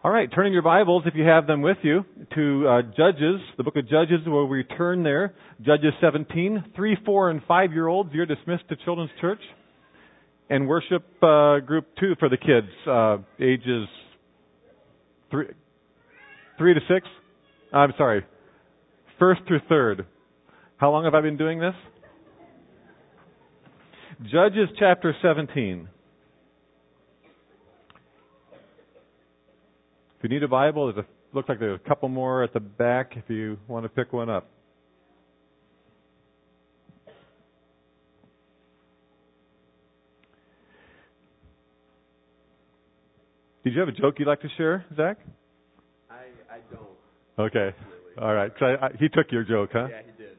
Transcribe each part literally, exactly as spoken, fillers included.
All right, turning your Bibles, if you have them with you, to uh, Judges, the book of Judges, where we turn there. Judges seventeen. Three, four, and five-year-olds, you're dismissed to Children's Church. And worship uh, group two for the kids, uh, ages three, three to six. I'm sorry, first through third. How long have I been doing this? Judges chapter seventeen. If you need a Bible, there's a, looks like there's a couple more at the back if you want to pick one up. Did you have a joke you'd like to share, Zach? I I don't. Okay. Really. All right. So I, I, he took your joke, huh? Yeah, he did.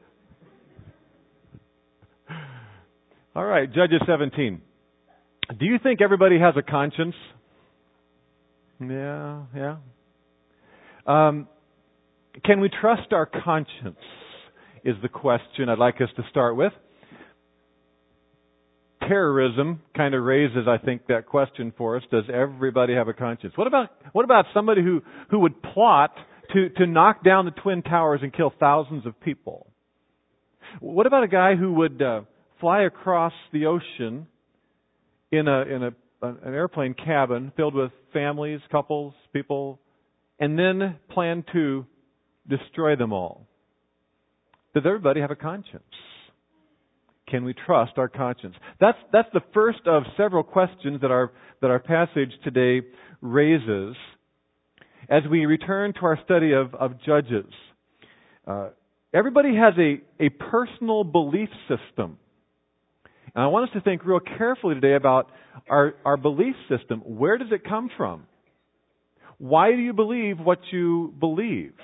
All right. Judges seventeen. Do you think everybody has a conscience? Yeah, yeah. Um, can we trust our conscience is the question I'd like us to start with. Terrorism kind of raises, I think, that question for us. Does everybody have a conscience? What about what about somebody who, who would plot to, to knock down the Twin Towers and kill thousands of people? What about a guy who would uh, fly across the ocean in a in a an airplane cabin filled with families, couples, people, and then plan to destroy them all? Does everybody have a conscience? Can we trust our conscience? That's that's the first of several questions that our that our passage today raises as we return to our study of, of Judges. Uh, everybody has a, a personal belief system. And I want us to think real carefully today about our, our belief system. Where does it come from? Why do you believe what you believe?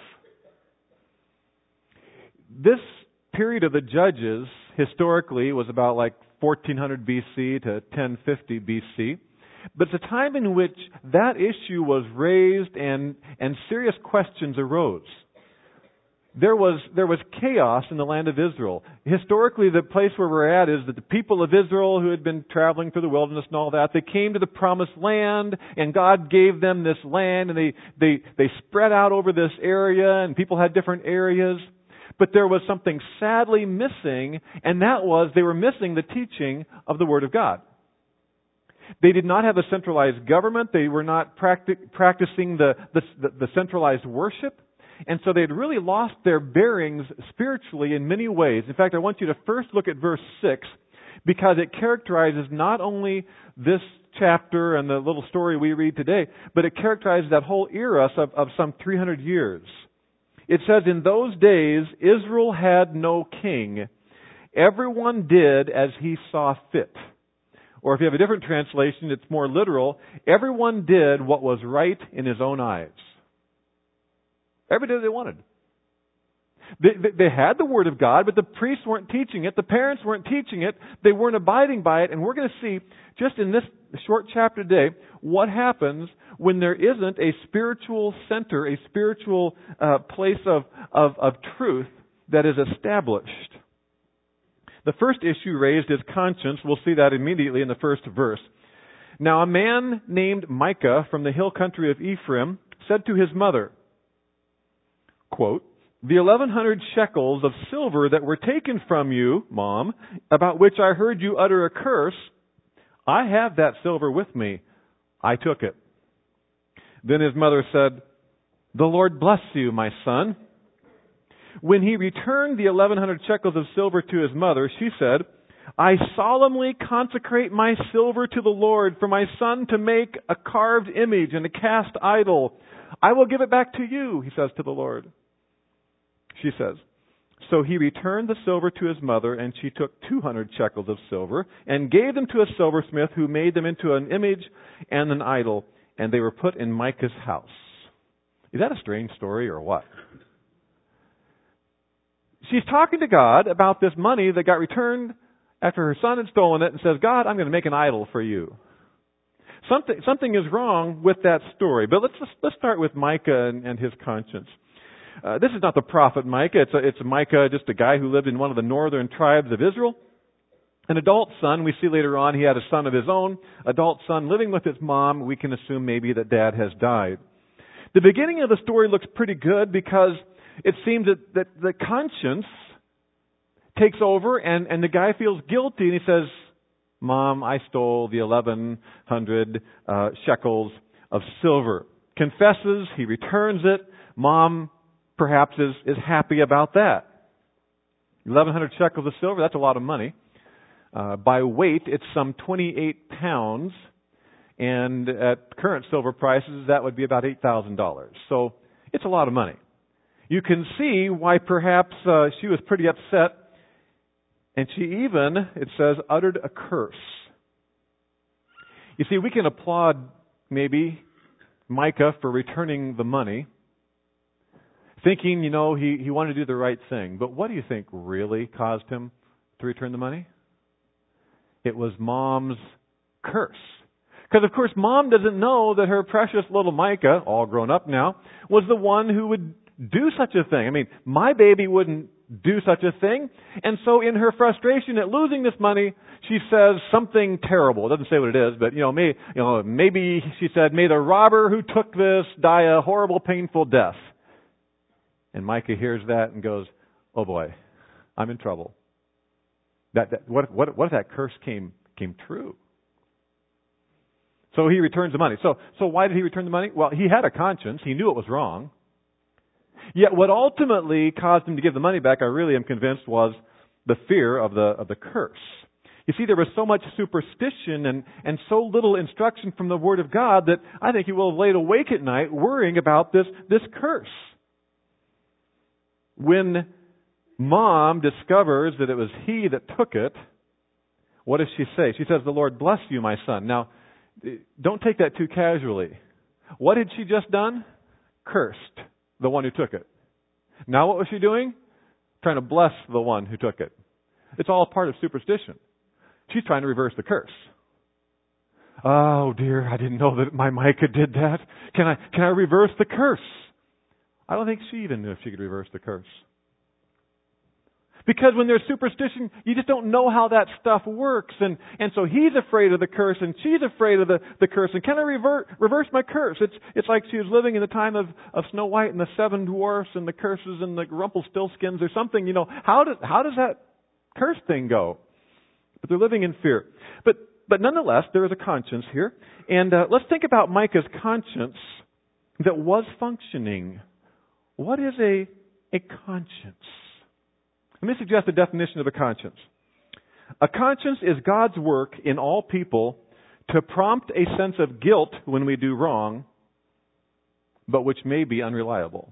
This period of the Judges historically was about like fourteen hundred B C to ten fifty B C. But it's a time in which that issue was raised and, and serious questions arose. There was there was chaos in the land of Israel. Historically, the place where we're at is that the people of Israel who had been traveling through the wilderness and all that, they came to the promised land, and God gave them this land, and they, they, they spread out over this area, and people had different areas. But there was something sadly missing, and that was they were missing the teaching of the Word of God. They did not have a centralized government. They were not practic- practicing the, the, the centralized worship. And so they had really lost their bearings spiritually in many ways. In fact, I want you to first look at verse six because it characterizes not only this chapter and the little story we read today, but it characterizes that whole era of, of some three hundred years. It says, in those days, Israel had no king. Everyone did as he saw fit. Or if you have a different translation, it's more literal. Everyone did what was right in his own eyes. Everybody did what they wanted. They, they, they had the Word of God, but the priests weren't teaching it. The parents weren't teaching it. They weren't abiding by it. And we're going to see, just in this short chapter today, what happens when there isn't a spiritual center, a spiritual uh, place of, of, of truth that is established. The first issue raised is conscience. We'll see that immediately in the first verse. Now, a man named Micah from the hill country of Ephraim said to his mother, quote, the eleven hundred shekels of silver that were taken from you, Mom, about which I heard you utter a curse, I have that silver with me. I took it. Then his mother said, the Lord bless you, my son. When he returned the eleven hundred shekels of silver to his mother, she said, I solemnly consecrate my silver to the Lord for my son to make a carved image and a cast idol. I will give it back to you, he says to the Lord. She says, so he returned the silver to his mother, and she took two hundred shekels of silver and gave them to a silversmith who made them into an image and an idol, and they were put in Micah's house. Is that a strange story or what? She's talking to God about this money that got returned after her son had stolen it and says, God, I'm going to make an idol for you. Something, something is wrong with that story. But let's, let's start with Micah and, and his conscience. Uh, this is not the prophet Micah. It's, a, it's Micah, just a guy who lived in one of the northern tribes of Israel. An adult son, we see later on, he had a son of his own. Adult son living with his mom. We can assume maybe that dad has died. The beginning of the story looks pretty good because it seems that, that the conscience takes over and, and the guy feels guilty and he says, Mom, I stole the eleven hundred uh, shekels of silver. Confesses, he returns it. Mom perhaps is, is happy about that. eleven hundred shekels of silver, that's a lot of money. Uh, by weight, it's some twenty-eight pounds. And at current silver prices, that would be about eight thousand dollars. So it's a lot of money. You can see why perhaps uh, she was pretty upset. And she even, it says, uttered a curse. You see, we can applaud maybe Micah for returning the money, thinking, you know, he, he wanted to do the right thing. But what do you think really caused him to return the money? It was Mom's curse. Because, of course, Mom doesn't know that her precious little Micah, all grown up now, was the one who would do such a thing. I mean, my baby wouldn't do such a thing. And so in her frustration at losing this money, she says something terrible. It doesn't say what it is, but, you know, may, you know, maybe she said, may the robber who took this die a horrible, painful death. And Micah hears that and goes, oh boy, I'm in trouble. That, that what, what, what if that curse came, came true? So he returns the money. So, so why did he return the money? Well, he had a conscience. He knew it was wrong. Yet what ultimately caused him to give the money back, I really am convinced, was the fear of the of the curse. You see, there was so much superstition and, and so little instruction from the Word of God that I think he will have laid awake at night worrying about this, this curse. When Mom discovers that it was he that took it, what does she say? She says, the Lord bless you, my son. Now, don't take that too casually. What had she just done? Cursed the one who took it. Now what was she doing? Trying to bless the one who took it. It's all part of superstition. She's trying to reverse the curse. Oh dear, I didn't know that my Micah did that. Can I, can I reverse the curse? I don't think she even knew if she could reverse the curse. Because when there's superstition, you just don't know how that stuff works. And, and so he's afraid of the curse and she's afraid of the, the curse. And can I revert, reverse my curse? It's, it's like she was living in the time of, of Snow White and the seven dwarfs and the curses and the Rumpelstiltskins or something. You know, how does, how does that curse thing go? But they're living in fear. But, but nonetheless, there is a conscience here. And uh, let's think about Micah's conscience that was functioning. What is a, a conscience? Let me suggest a definition of a conscience. A conscience is God's work in all people to prompt a sense of guilt when we do wrong, but which may be unreliable.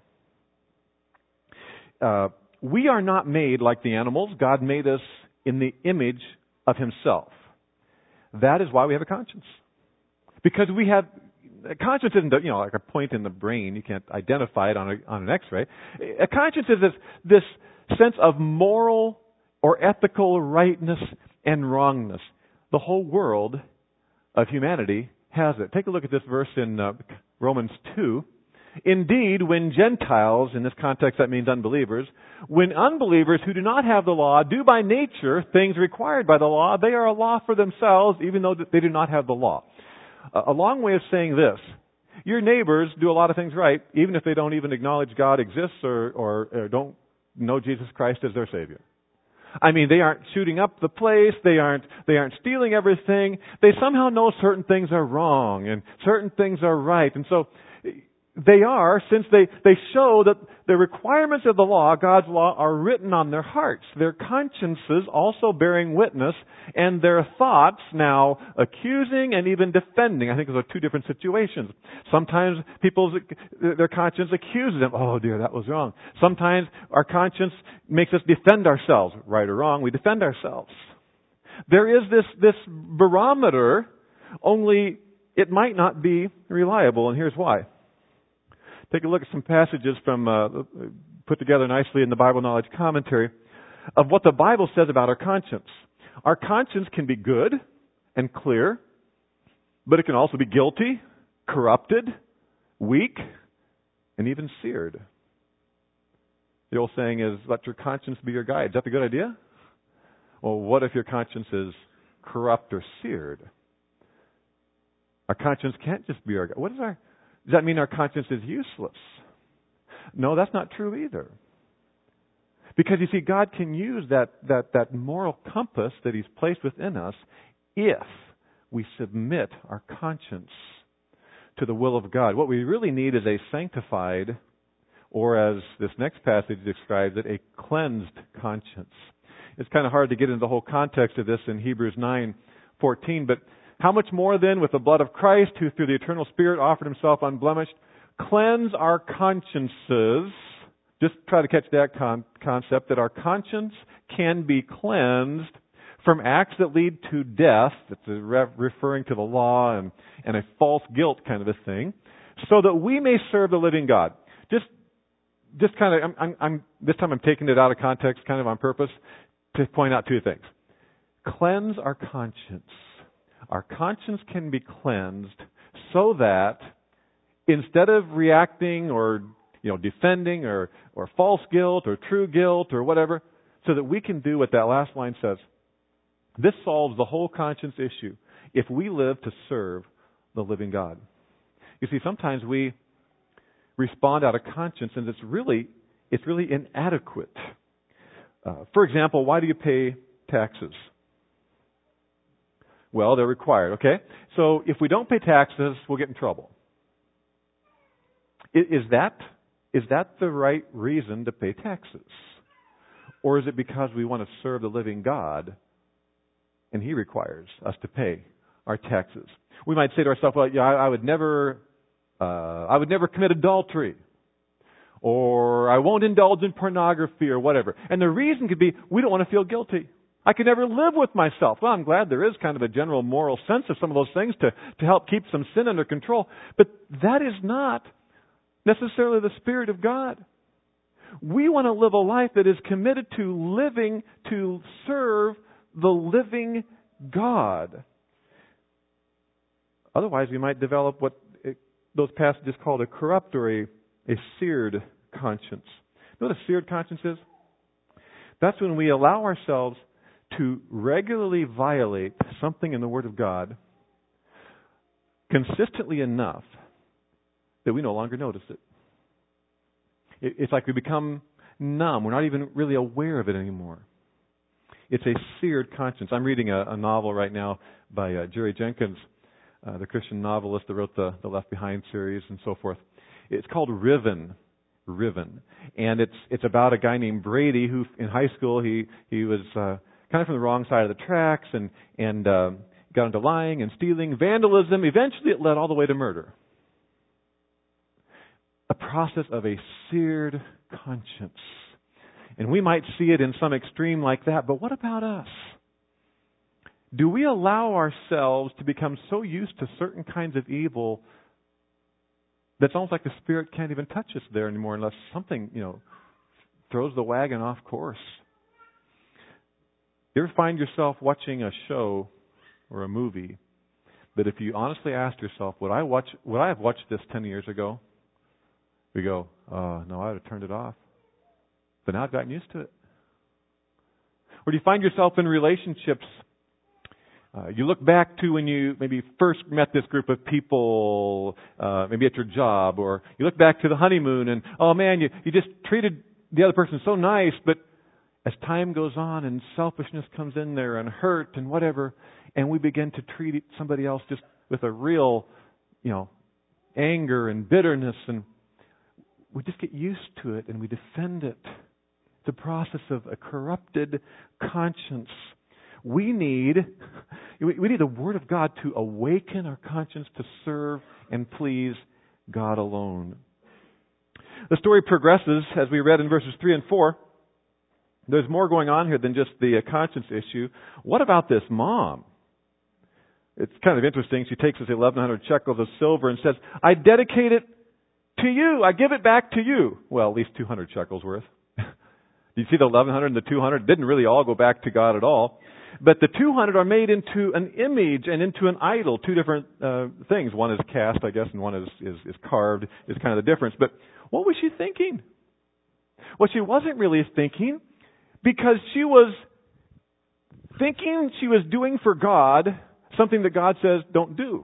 Uh, we are not made like the animals. God made us in the image of Himself. That is why we have a conscience. Because we have, a conscience isn't, you know, like a point in the brain. You can't identify it on, a, on an X-ray. A conscience is this, this sense of moral or ethical rightness and wrongness. The whole world of humanity has it. Take a look at this verse in uh, Romans two. Indeed, when Gentiles, in this context that means unbelievers, when unbelievers who do not have the law do by nature things required by the law, they are a law for themselves even though they do not have the law. A long way of saying this. Your neighbors do a lot of things right, even if they don't even acknowledge God exists or, or, or don't know Jesus Christ as their Savior. I mean, they aren't shooting up the place. They aren't, they aren't stealing everything. They somehow know certain things are wrong and certain things are right. And so they are, since they, they show that the requirements of the law, God's law, are written on their hearts. Their consciences also bearing witness, and their thoughts now accusing and even defending. I think those are two different situations. Sometimes people's, their conscience accuses them. Oh dear, that was wrong. Sometimes our conscience makes us defend ourselves. Right or wrong, we defend ourselves. There is this, this barometer, only it might not be reliable, and here's why. Take a look at some passages from uh, put together nicely in the Bible Knowledge Commentary of what the Bible says about our conscience. Our conscience can be good and clear, but it can also be guilty, corrupted, weak, and even seared. The old saying is, let your conscience be your guide. Is that a good idea? Well, what if your conscience is corrupt or seared? Our conscience can't just be our guide. What is our Does that mean our conscience is useless? No, that's not true either. Because you see, God can use that, that, that moral compass that He's placed within us if we submit our conscience to the will of God. What we really need is a sanctified, or as this next passage describes it, a cleansed conscience. It's kind of hard to get into the whole context of this in Hebrews nine fourteen, but how much more then with the blood of Christ, who through the eternal Spirit offered Himself unblemished, cleanse our consciences. Just try to catch that con- concept, that our conscience can be cleansed from acts that lead to death, that's a re- referring to the law and, and a false guilt kind of a thing, so that we may serve the living God. Just just kind of, I'm, I'm, I'm, this time I'm taking it out of context kind of on purpose to point out two things. Cleanse our conscience. Our conscience can be cleansed so that instead of reacting or you know, defending or, or false guilt or true guilt or whatever, so that we can do what that last line says. This solves the whole conscience issue if we live to serve the living God. You see, sometimes we respond out of conscience, and it's really it's really inadequate. Uh, for example, why do you pay taxes? Well, they're required, okay? So if we don't pay taxes, we'll get in trouble. Is, is that is that the right reason to pay taxes? Or is it because we want to serve the living God and He requires us to pay our taxes? We might say to ourselves, well, yeah, I, I would never uh, I would never commit adultery, or I won't indulge in pornography or whatever. And the reason could be we don't want to feel guilty. I could never live with myself. Well, I'm glad there is kind of a general moral sense of some of those things to, to help keep some sin under control. But that is not necessarily the Spirit of God. We want to live a life that is committed to living to serve the living God. Otherwise, we might develop what it, those passages call a corrupt or a, a seared conscience. You know what a seared conscience is? That's when we allow ourselves to regularly violate something in the Word of God consistently enough that we no longer notice it. It's like we become numb. We're not even really aware of it anymore. It's a seared conscience. I'm reading a, a novel right now by uh, Jerry Jenkins, uh, the Christian novelist that wrote the, the Left Behind series and so forth. It's called Riven. Riven. And it's it's about a guy named Brady who in high school he, he was uh, kind of from the wrong side of the tracks and, and uh, got into lying and stealing, vandalism. Eventually it led all the way to murder. A process of a seared conscience. And we might see it in some extreme like that, but what about us? Do we allow ourselves to become so used to certain kinds of evil that it's almost like the Spirit can't even touch us there anymore unless something, you know, throws the wagon off course? You ever find yourself watching a show or a movie that if you honestly asked yourself, would I watch, would I have watched this ten years ago? We go, oh, no, I would have turned it off. But now I've gotten used to it. Or do you find yourself in relationships? Uh, you look back to when you maybe first met this group of people, uh, maybe at your job, or you look back to the honeymoon and, oh man, you, you just treated the other person so nice, but as time goes on and selfishness comes in there and hurt and whatever, and we begin to treat somebody else just with a real, you know, anger and bitterness, and we just get used to it and we defend it. The process of a corrupted conscience. We need we need the Word of God to awaken our conscience to serve and please God alone. The story progresses as we read in verses three and four. There's more going on here than just the conscience issue. What about this mom? It's kind of interesting. She takes us eleven hundred shekels of silver and says, I dedicate it to you. I give it back to you. Well, at least two hundred shekels worth. You see the eleven hundred and the two hundred didn't really all go back to God at all. But the two hundred are made into an image and into an idol, two different uh, things. One is cast, I guess, and one is, is, is carved, is kind of the difference. But what was she thinking? Well, she wasn't really thinking because she was thinking she was doing for God something that God says don't do.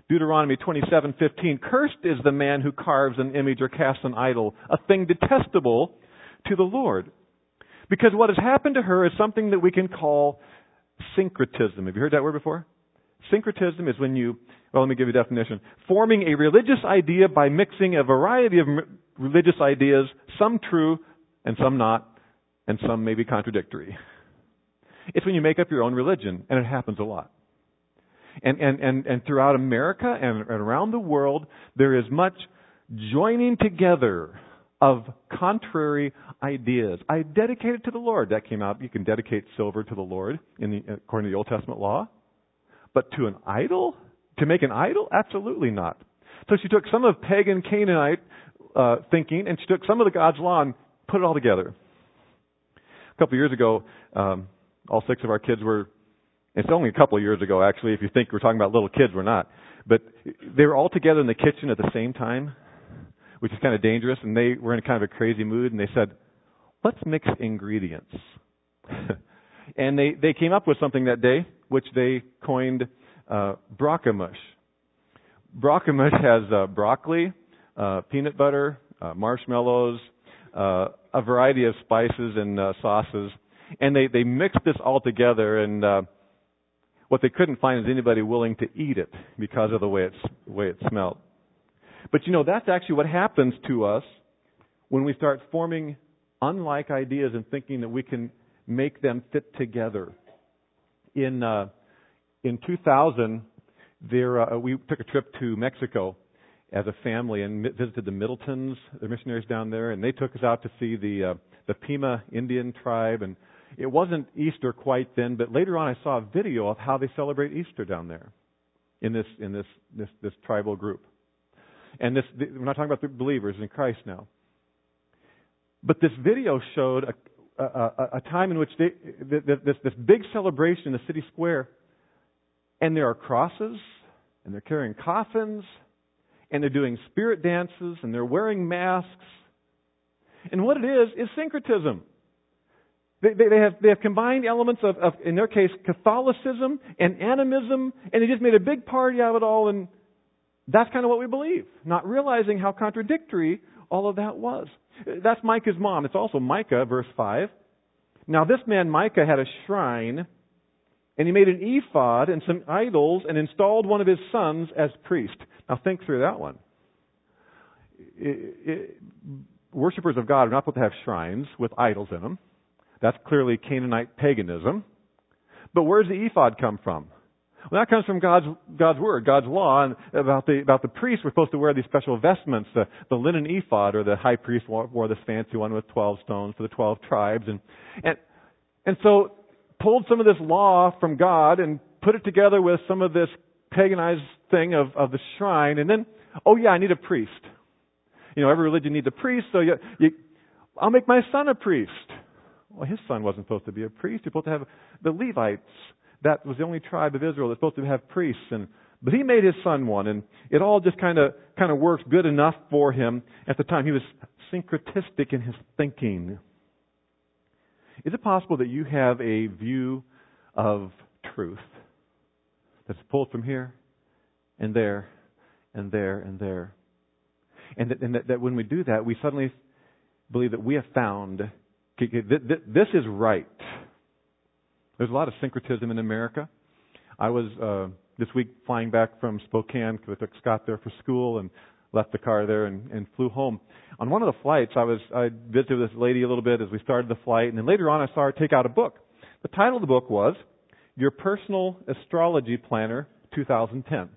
Deuteronomy twenty-seven fifteen, cursed is the man who carves an image or casts an idol, a thing detestable to the Lord. Because what has happened to her is something that we can call syncretism. Have you heard that word before? Syncretism is when you, well, let me give you a definition. Forming a religious idea by mixing a variety of religious ideas, some true and some not, and some maybe contradictory. It's when you make up your own religion, and it happens a lot. And, and, and, and throughout America and, and around the world, there is much joining together of contrary ideas. I dedicate it to the Lord. That came out. You can dedicate silver to the Lord in the, according to the Old Testament law. But to an idol? To make an idol? Absolutely not. So she took some of pagan Canaanite uh, thinking, and she took some of the God's law and put it all together. A couple of years ago, um, all six of our kids were, it's only a couple of years ago actually, if you think we're talking about little kids, we're not. But they were all together in the kitchen at the same time, which is kind of dangerous, and they were in kind of a crazy mood, and they said, let's mix ingredients. And they, they came up with something that day, which they coined uh, brockamush. Brockamush has uh, broccoli, uh, peanut butter, uh, marshmallows, uh, a variety of spices and uh, sauces, and they, they mixed this all together, and uh, what they couldn't find is anybody willing to eat it because of the way, it's, the way it smelled. But you know, that's actually what happens to us when we start forming unlike ideas and thinking that we can make them fit together. In uh, in two thousand, there uh, we took a trip to Mexico as a family and visited the Middletons, the missionaries down there, and they took us out to see the uh, the Pima Indian tribe. And it wasn't Easter quite then, but later on I saw a video of how they celebrate Easter down there in this in this this, this tribal group. And this, we're not talking about the believers in Christ now. But this video showed a, a, a time in which they, this, this big celebration in the city square, and there are crosses, and they're carrying coffins, and they're doing spirit dances, and they're wearing masks. And what it is, is syncretism. They, they, they, have, they have combined elements of, of, in their case, Catholicism and animism, and they just made a big party out of it all, and that's kind of what we believe, not realizing how contradictory all of that was. That's Micah's mom. It's also Micah, verse five. Now this man Micah had a shrine, and he made an ephod and some idols and installed one of his sons as priest. Now think through that one. It, it, worshippers of God are not supposed to have shrines with idols in them. That's clearly Canaanite paganism. But where does the ephod come from? Well, that comes from God's God's word, God's law, and about the about the priests were supposed to wear these special vestments, the, the linen ephod, or the high priest wore, wore this fancy one with twelve stones for the twelve tribes, and and and so pulled some of this law from God and put it together with some of this paganized thing of of the shrine, and then oh yeah, I need a priest. You know, every religion needs a priest, so you, you I'll make my son a priest. Well, his son wasn't supposed to be a priest. He was supposed to have the Levites. That was the only tribe of Israel that's supposed to have priests, and but he made his son one, and it all just kind of kind of worked good enough for him at the time. He was syncretistic in his thinking. Is it possible that you have a view of truth that's pulled from here and there and there and there, and that, and that, that when we do that, we suddenly believe that we have found this is right? There's a lot of syncretism in America. I was uh, this week flying back from Spokane because I took Scott there for school and left the car there and, and flew home. On one of the flights, I was I visited with this lady a little bit as we started the flight, and then later on I saw her take out a book. The title of the book was Your Personal Astrology Planner two thousand ten.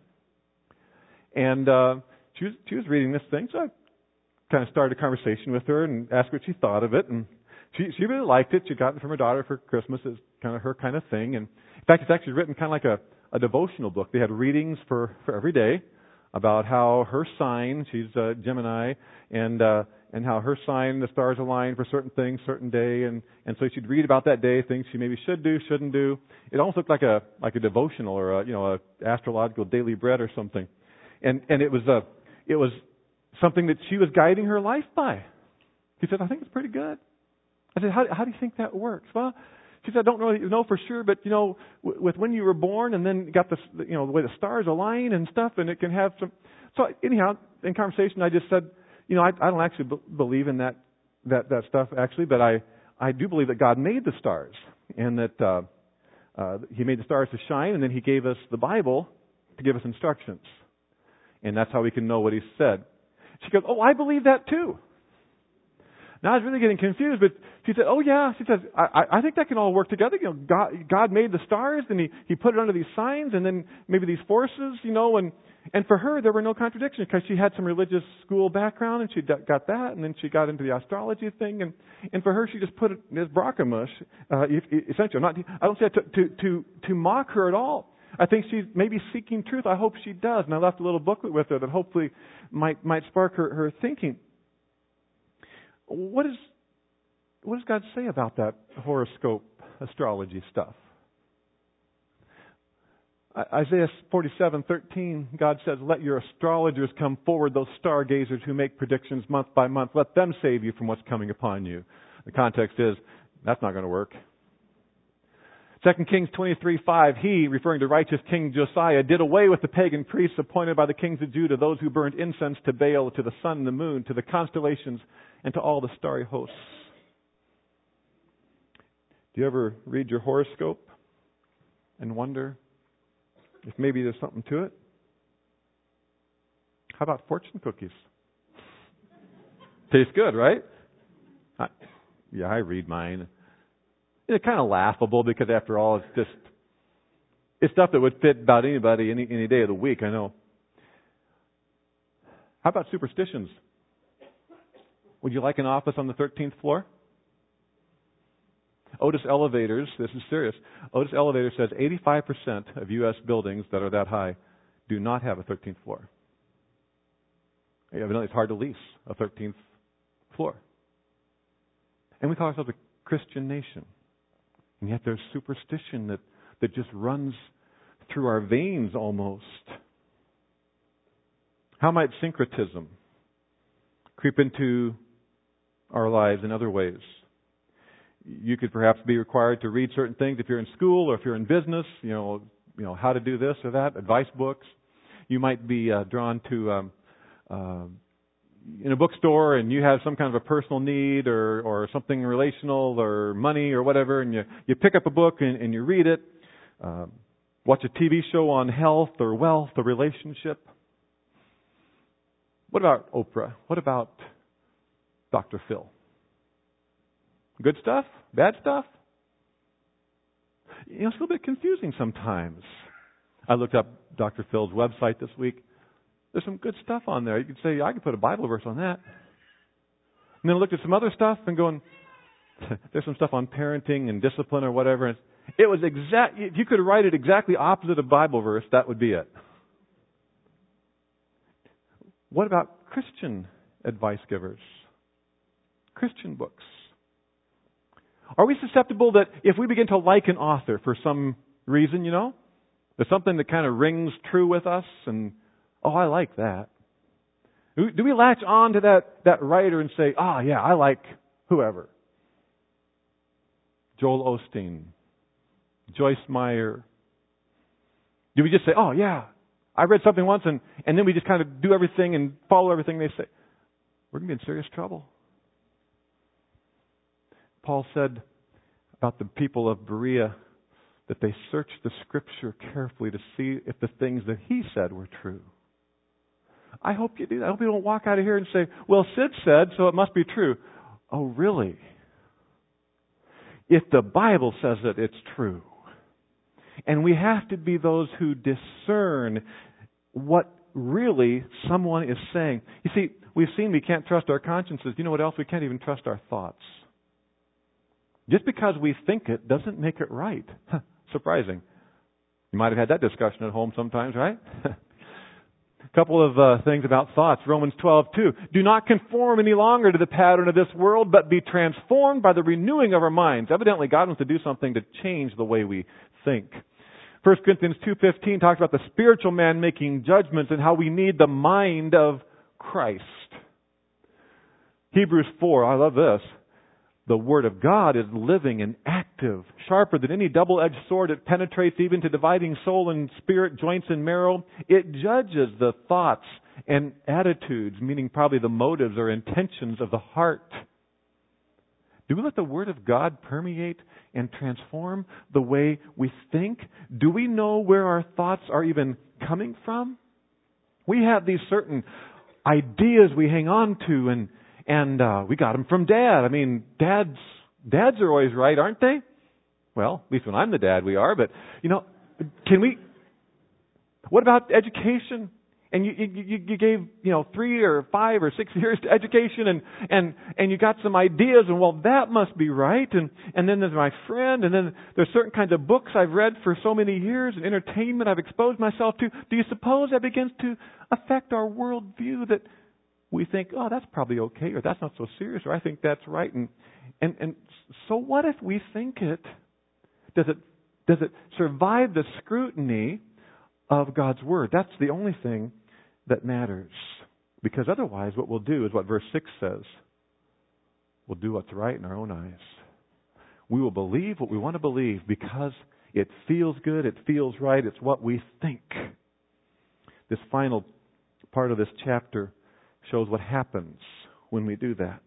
And uh, she was she was reading this thing, so I kind of started a conversation with her and asked what she thought of it, and She she really liked it. She got it from her daughter for Christmas. It's kind of her kind of thing. And in fact, it's actually written kind of like a, a devotional book. They had readings for, for every day about how her sign, she's uh, Gemini, and uh, and how her sign, the stars align for certain things, certain day. And, and so she'd read about that day, things she maybe should do, shouldn't do. It almost looked like a like a devotional or a, you know, a astrological daily bread or something. And and it was a it was something that she was guiding her life by. She said, I think it's pretty good. I said, how, how do you think that works? Well, She said, I don't really know for sure, but, you know, w- with when you were born and then got the, you know, the way the stars align and stuff, and it can have some. So anyhow, in conversation, I just said, you know, I, I don't actually b- believe in that, that, that stuff, actually, but I, I do believe that God made the stars and that uh, uh, He made the stars to shine, and then He gave us the Bible to give us instructions. And that's how we can know what He said. She goes, oh, I believe that too. Now I was really getting confused, but she said, oh yeah, she says, I, I think that can all work together. You know, God, God made the stars, and he, he put it under these signs, and then maybe these forces, you know, and, and for her there were no contradictions because she had some religious school background, and she got that, and then she got into the astrology thing, and, and for her she just put it as brockamush, uh, essentially. Not, I don't say it to, to, to, to mock her at all. I think she's maybe seeking truth. I hope she does, and I left a little booklet with her that hopefully might, might spark her, her thinking. What is, what does God say about that horoscope astrology stuff? Isaiah forty-seven thirteen, God says, let your astrologers come forward, those stargazers who make predictions month by month. Let them save you from what's coming upon you. The context is, that's not going to work. Second Kings twenty-three five, he, referring to righteous King Josiah, did away with the pagan priests appointed by the kings of Judah, those who burned incense to Baal, to the sun and the moon, to the constellations, and to all the starry hosts. Do you ever read your horoscope and wonder if maybe there's something to it? How about fortune cookies? Tastes good, right? I, yeah, I read mine. It's kind of laughable because after all, it's just, it's stuff that would fit about anybody any, any day of the week, I know. How about superstitions? Would you like an office on the thirteenth floor? Otis Elevators, this is serious, Otis Elevators says eighty-five percent of U S buildings that are that high do not have a thirteenth floor. Evidently it's hard to lease a thirteenth floor. And we call ourselves a Christian nation. And yet there's superstition that, that just runs through our veins almost. How might syncretism creep into our lives in other ways? You could perhaps be required to read certain things if you're in school or if you're in business, you know, you know how to do this or that, advice books. You might be uh, drawn to um, uh, in a bookstore and you have some kind of a personal need or, or something relational or money or whatever, and you, you pick up a book and, and you read it. Uh, watch a T V show on health or wealth or relationship. What about Oprah? What about Doctor Phil? Good stuff? Bad stuff? You know, it's a little bit confusing sometimes. I looked up Doctor Phil's website this week. There's some good stuff on there. You could say, I could put a Bible verse on that. And then I looked at some other stuff and going, there's some stuff on parenting and discipline or whatever. And it was exact. If you could write it exactly opposite of Bible verse, that would be it. What about Christian advice givers? Christian books? Are we susceptible that if we begin to like an author for some reason, you know, there's something that kind of rings true with us and, oh, I like that. Do we latch on to that, that writer and say, ah, oh, yeah, I like whoever? Joel Osteen, Joyce Meyer. Do we just say, oh, yeah, I read something once and, and then we just kind of do everything and follow everything they say? We're going to be in serious trouble. Paul said about the people of Berea that they searched the Scripture carefully to see if the things that he said were true. I hope you do that. I hope you don't walk out of here and say, well, Sid said, so it must be true. Oh, really? If the Bible says it, it's true. And we have to be those who discern what really someone is saying. You see, we've seen we can't trust our consciences. You know what else? We can't even trust our thoughts. Just because we think it doesn't make it right. Surprising. You might have had that discussion at home sometimes, right? A couple of uh, things about thoughts. Romans twelve two. Do not conform any longer to the pattern of this world, but be transformed by the renewing of our minds. Evidently, God wants to do something to change the way we think. First Corinthians two fifteen talks about the spiritual man making judgments and how we need the mind of Christ. Hebrews four, I love this. the Word of God is living and active, sharper than any double-edged sword. It penetrates even to dividing soul and spirit, joints and marrow. It judges the thoughts and attitudes, meaning probably the motives or intentions of the heart. Do we let the Word of God permeate and transform the way we think? Do we know where our thoughts are even coming from? We have these certain ideas we hang on to, and and uh, we got them from Dad. I mean, dads dads are always right, aren't they? Well, at least when I'm the dad, we are. But you know, can we? What about education? And you, you you gave you know three or five or six years to education, and and and you got some ideas, and well, that must be right. And and then there's my friend, and then there's certain kinds of books I've read for so many years, and entertainment I've exposed myself to. Do you suppose that begins to affect our worldview, that we think, oh, that's probably okay, or that's not so serious, or I think that's right? And and and so what if we think it? Does it does it survive the scrutiny of God's Word? That's the only thing that matters. Because otherwise what we'll do is what verse six says. We'll do what's right in our own eyes. We will believe what we want to believe because it feels good, it feels right, it's what we think. This final part of this chapter shows what happens when we do that.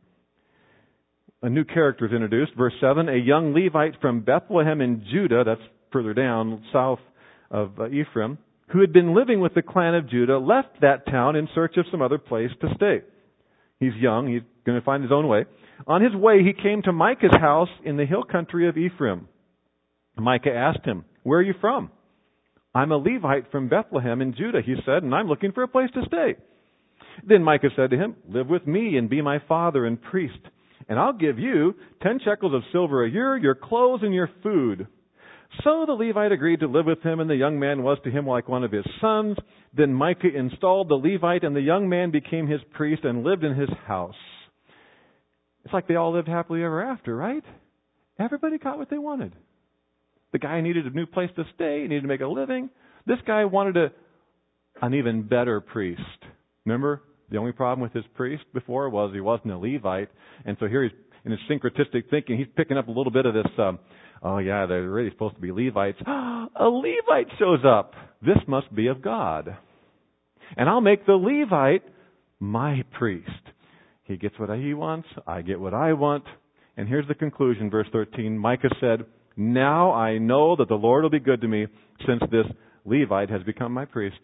A new character is introduced. Verse seven, a young Levite from Bethlehem in Judah, that's further down, south of uh, Ephraim, who had been living with the clan of Judah, left that town in search of some other place to stay. He's young. He's going to find his own way. On his way, he came to Micah's house in the hill country of Ephraim. Micah asked him, where are you from? I'm a Levite from Bethlehem in Judah, he said, and I'm looking for a place to stay. Then Micah said to him, live with me and be my father and priest, and I'll give you ten shekels of silver a year, your clothes and your food. So the Levite agreed to live with him, and the young man was to him like one of his sons. Then Micah installed the Levite, and the young man became his priest and lived in his house. It's like they all lived happily ever after, right? Everybody got what they wanted. The guy needed a new place to stay. He needed to make a living. This guy wanted a, an even better priest. Remember, the only problem with his priest before was he wasn't a Levite. And so here he's, in his syncretistic thinking, he's picking up a little bit of this, um, oh yeah, they're really supposed to be Levites. A Levite shows up. This must be of God. And I'll make the Levite my priest. He gets what he wants. I get what I want. And here's the conclusion, verse thirteen. Micah said, now I know that the Lord will be good to me since this Levite has become my priest.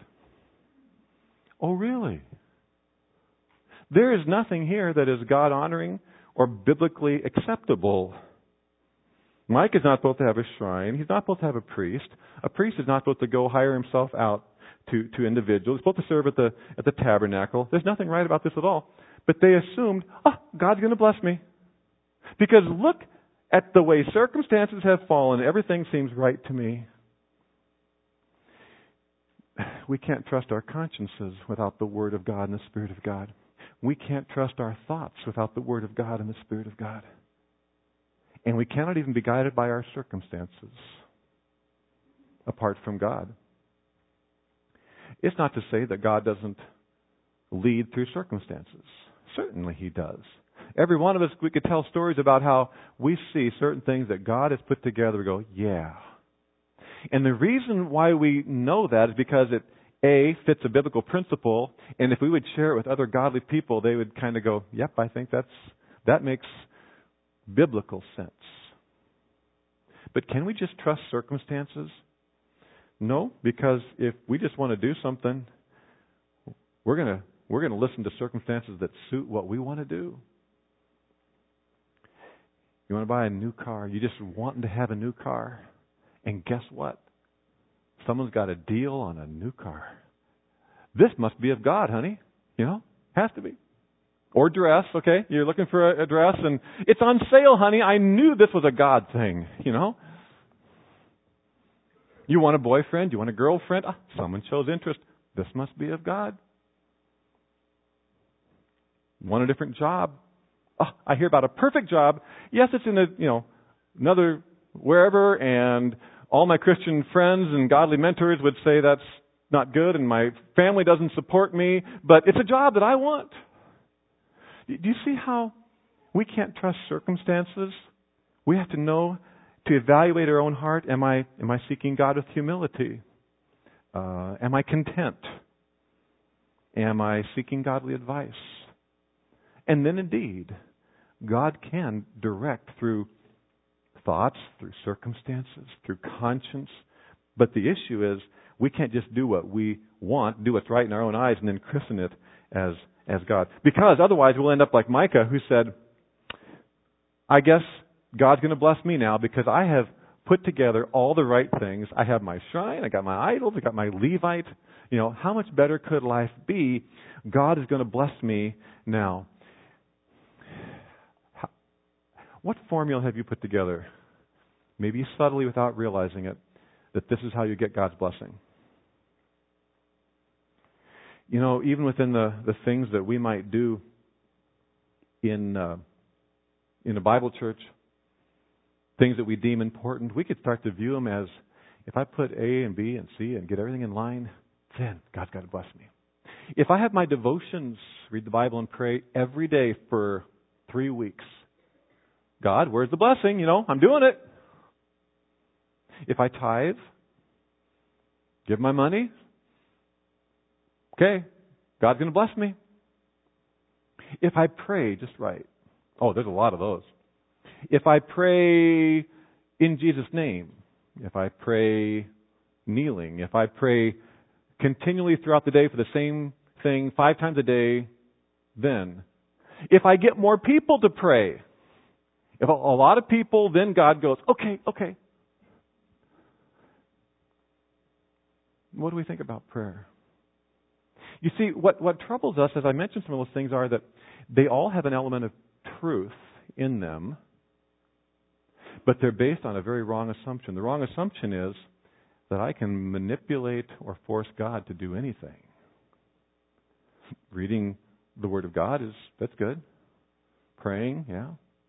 Oh, really? There is nothing here that is God-honoring or biblically acceptable. Mike is not supposed to have a shrine. He's not supposed to have a priest. A priest is not supposed to go hire himself out to, to individuals. He's supposed to serve at the at the tabernacle. There's nothing right about this at all. But they assumed, oh, God's going to bless me. Because look at the way circumstances have fallen. Everything seems right to me. We can't trust our consciences without the Word of God and the Spirit of God. We can't trust our thoughts without the Word of God and the Spirit of God. And we cannot even be guided by our circumstances apart from God. It's not to say that God doesn't lead through circumstances. Certainly He does. Every one of us, we could tell stories about how we see certain things that God has put together. We go, yeah. And the reason why we know that is because it, A, fits a biblical principle, and if we would share it with other godly people, they would kind of go, yep, I think that's that makes biblical sense. But can we just trust circumstances? No, because if we just want to do something, we're going to we're going to listen to circumstances that suit what we want to do. You want to buy a new car, you just want to have a new car. And guess what? Someone's got a deal on a new car. This must be of God, honey. You know, has to be. Or dress, okay? You're looking for a, a dress and it's on sale, honey. I knew this was a God thing, you know? You want a boyfriend? You want a girlfriend? Ah, someone shows interest. This must be of God. Want a different job? Oh, I hear about a perfect job. Yes, it's in a, you know, another wherever, and all my Christian friends and godly mentors would say that's not good, and my family doesn't support me, but it's a job that I want. Do you see how We can't trust circumstances. We have to know to evaluate our own heart. Am I am I seeking God with humility? Uh, am I content? Am I seeking godly advice? And then indeed, God can direct through thoughts, through circumstances, through conscience. But the issue is we can't just do what we want, do what's right in our own eyes, and then christen it as as God. Because otherwise we'll end up like Micah, who said, I guess God's going to bless me now because I have put together all the right things. I have my shrine, I got my idols, I got my Levite. You know, how much better could life be? God is going to bless me now. How, what formula have you put together? Maybe subtly without realizing it, that this is how you get God's blessing. You know, even within the, the things that we might do in uh, in a Bible church, things that we deem important, we could start to view them as, if I put A and B and C and get everything in line, then God's got to bless me. If I have my devotions, read the Bible and pray every day for three weeks, God, where's the blessing? You know, I'm doing it. If I tithe, give my money, okay, God's going to bless me. If I pray just right, oh, there's a lot of those. If I pray in Jesus' name, if I pray kneeling, if I pray continually throughout the day for the same thing five times a day, then if I get more people to pray, if a, a lot of people, then God goes, okay, okay. What do we think about prayer? You see, what, what troubles us, as I mentioned, some of those things are that they all have an element of truth in them, but they're based on a very wrong assumption. The wrong assumption is that I can manipulate or force God to do anything. Reading the Word of God is, that's good. Praying, yeah.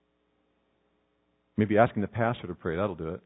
Maybe asking the pastor to pray, that'll do it.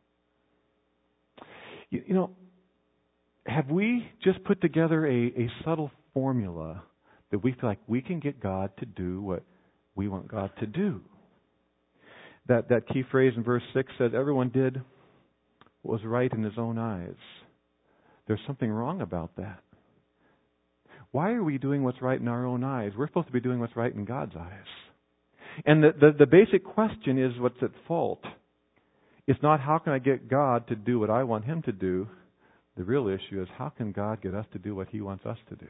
You, you know, have we just put together a, a subtle formula that we feel like we can get God to do what we want God to do? That that key phrase in verse six says, everyone did what was right in his own eyes. There's something wrong about that. Why are we doing what's right in our own eyes? We're supposed to be doing what's right in God's eyes. And the, the, the basic question is what's at fault. It's not how can I get God to do what I want Him to do. The real issue is how can God get us to do what He wants us to do?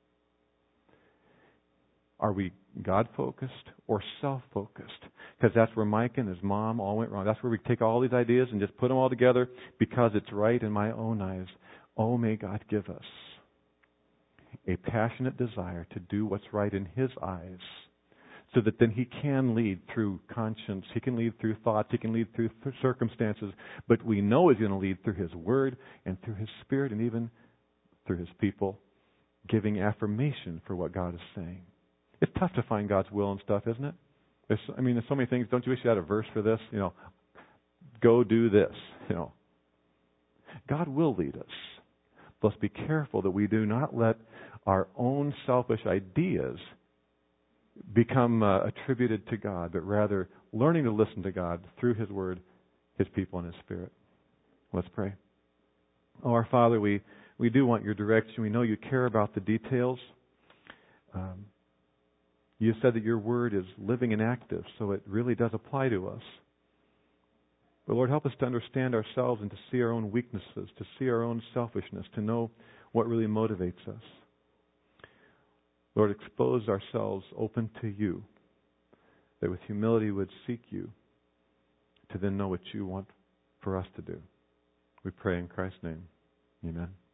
Are we God-focused or self-focused? Because that's where Micah and his mom all went wrong. That's where we take all these ideas and just put them all together because it's right in my own eyes. Oh, may God give us a passionate desire to do what's right in His eyes so that then He can lead through conscience. He can lead through thoughts. He can lead through th- circumstances. But we know He's going to lead through His Word and through His Spirit and even through His people giving affirmation for what God is saying. It's tough to find God's will and stuff, isn't it? There's, I mean, there's so many things. Don't you wish you had a verse for this? You know, go do this. You know, God will lead us. Let's be careful that we do not let our own selfish ideas become uh, attributed to God, but rather learning to listen to God through His Word, His people, and His Spirit. Let's pray. Oh, our Father, we, we do want Your direction. We know You care about the details. Um, You said that Your Word is living and active, so it really does apply to us. But Lord, help us to understand ourselves and to see our own weaknesses, to see our own selfishness, to know what really motivates us. Lord, expose ourselves open to You, that with humility we would seek You to then know what You want for us to do. We pray in Christ's name. Amen.